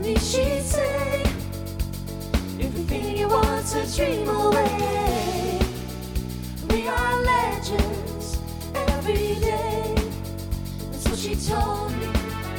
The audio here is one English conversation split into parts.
me she'd say everything you want to dream away. We are legends every day. That's what she told me.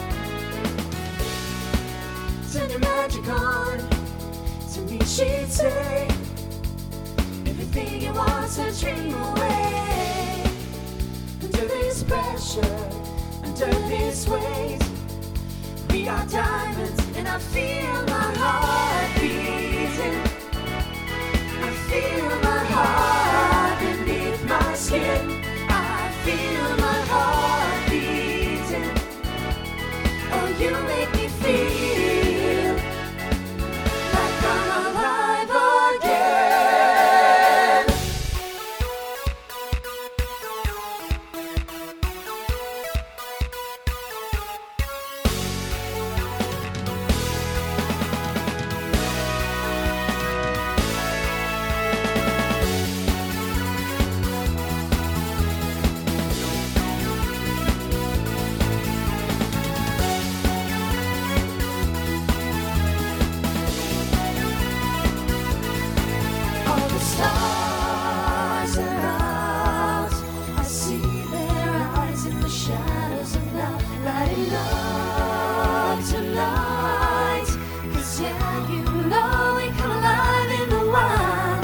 Turn your magic on. To me she'd say everything you want to dream away. Under this pressure, under this weight, we are diamonds, and I feel my heart beating. I feel my heart beneath my skin. I feel my heart beating. Oh, you make me feel like I'm alive again. All the stars are out. I see their eyes in the shadows of night, lighting up tonight. 'Cause yeah, you know we come alive in the wild.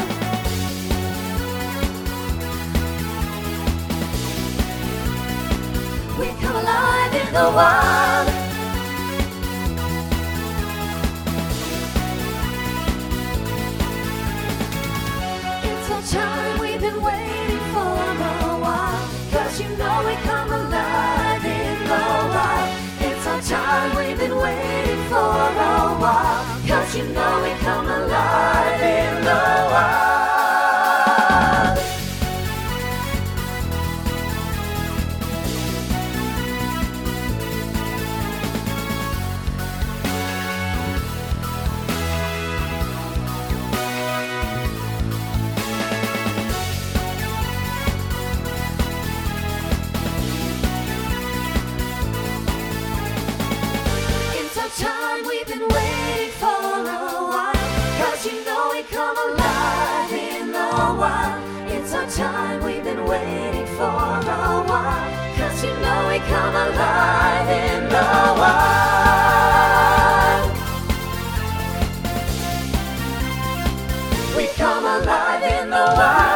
We come alive in the wild. It's our time we've been waiting for a while. 'Cause you know we come alive in the wild. It's our time we've been waiting for a while. 'Cause you know we come alive in the wild. It's our time we've been waiting for a while. 'Cause you know we come alive in the wild. It's our time we've been waiting for a while. 'Cause you know we come alive in the wild. We come alive in the wild.